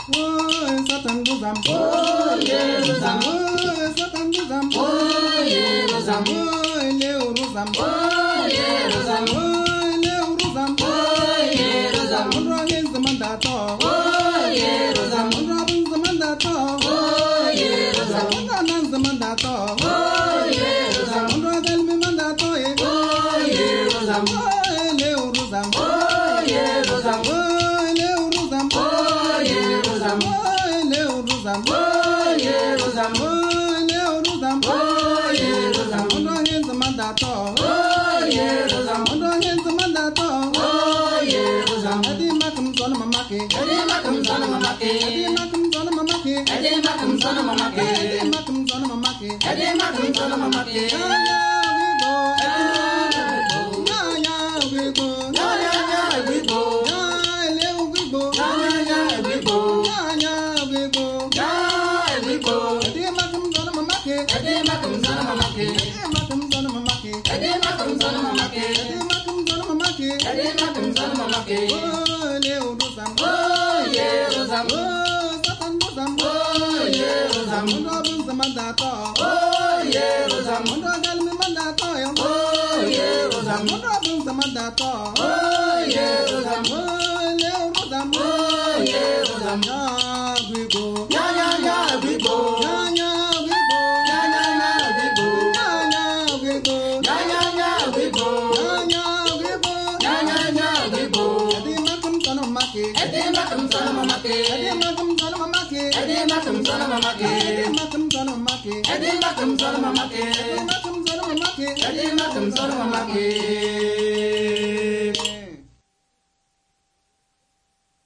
Satan Rosam, Rosam, Satan Rosam, Rosam, Leo Rosam, Rosam, Leo Rosam, Rosam, Rohins the Mandato, Rosam, Robins the Mandato, Rosam, Nan's the Mandato, Rosam, Rodel me Mandato, Rosam, Leo Rosam, Rosam, Leo Rosam, Rosam, Leo Rosam, Rosam, Leo Rosam, Rosam, Rohins the Mandato, Rosam, Rohins the Mandato, Rosam, Eddie Macum son of Mamaki, Eddie Macum son of Mamaki, Eddie Macum son of Mamaki, Eddie Macum son of Mamaki, Eddie Macum son of Mamaki, Eddie Macum son of Mamaki, we go, we go, Leo we go, we go, we go, Eddie Macum son of Mamaki, Eddie Macum son of Mamaki, Eddie Macum son of Mamaki, Eddie Macum son of Mamaki, Eddie Macum son of Mamaki, Eddie Macum son of Mamaki, oh Leo Rosam, Rosam, Satan Rosam, Rosam, Robins the Mandato, Rosam, Rodel me Mandato, Rosam, Robins the Mandato, Rosam, Leo Rosam, Rosam, we go, we go, we go, we go, Eddie Macum son of Mamaki, Eddie Macum son of Mamaki, Eddie Macum son of Mamaki, Eddie Macum son of Mamaki, Eddie Macum son of Mamaki, Eddie Macum son of Mamaki, Eddie Macum son of Mamaki, Eddie Macum son of Mamaki.